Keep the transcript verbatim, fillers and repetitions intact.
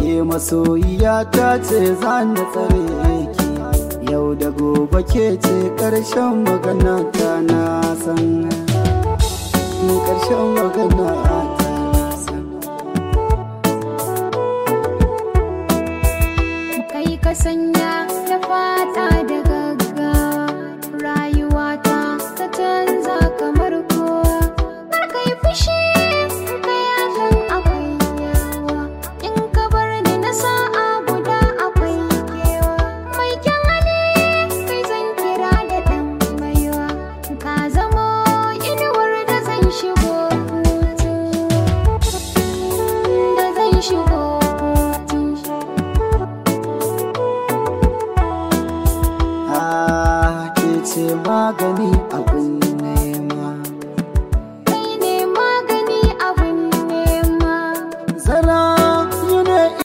ke masoyiya ta ce za na tsare ki, yau da gobe ke ce ƙarshen magana ta na san, ƙarshen magana ta na san. Kai ka sanya da fata da gaggawa, rayuwata ta canza kamar kowa. Kar kai fushi ka yakan akwai yawa, in ka bar ni na sa'a guda akwai kewa. Mai kyan hali kai zan kira da ɗan baiwa, ka zamo inuwar da zan shigo hutu, da zan shigo hutu. Ah, ke ce magani